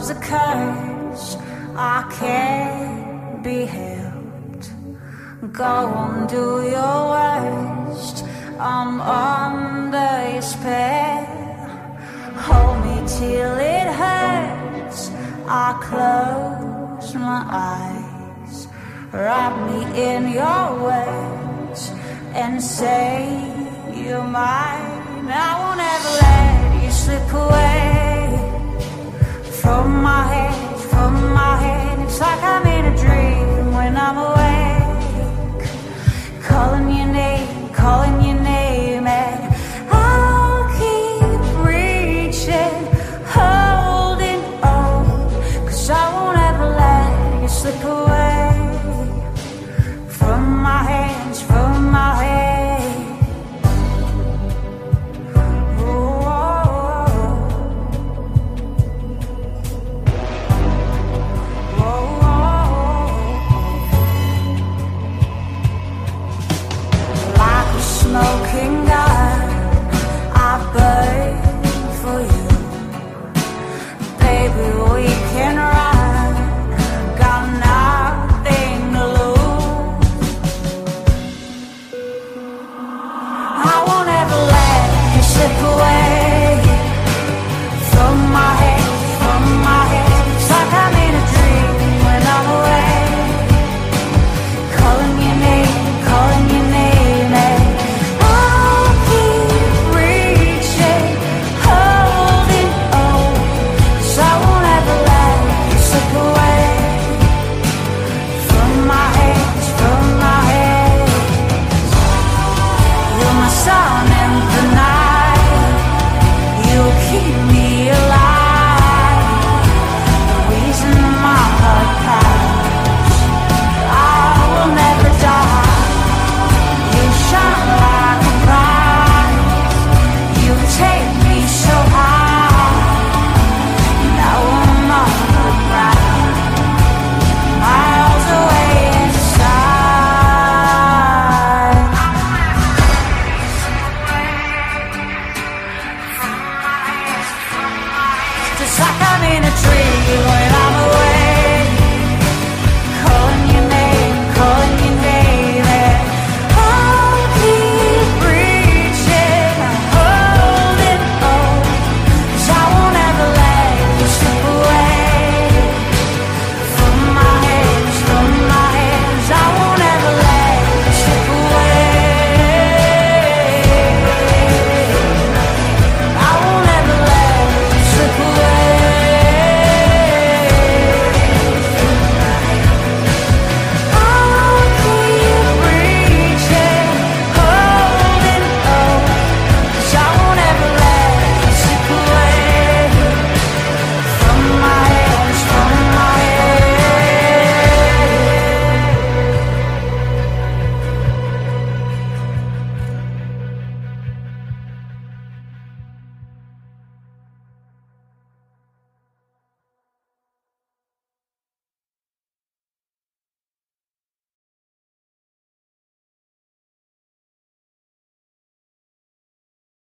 love's a curse, I can't be helped. Go on, do your worst, I'm under your spell. Hold me till it hurts, I close my eyes. Wrap me in your words and say you're mine. I won't ever let you slip away from my head, from my head. It's like I'm in a dream when I'm awake, calling your name, and I'll keep reaching, holding on, 'cause I won't ever let you slip away from my hands, from my head. Smoking gun, I burn for you. Baby, we can run, got nothing to lose. I won't ever let you slip away from my head, from my head. It's like I'm in a dream when I'm away, calling your name, calling your name, and it's like I'm in a dream when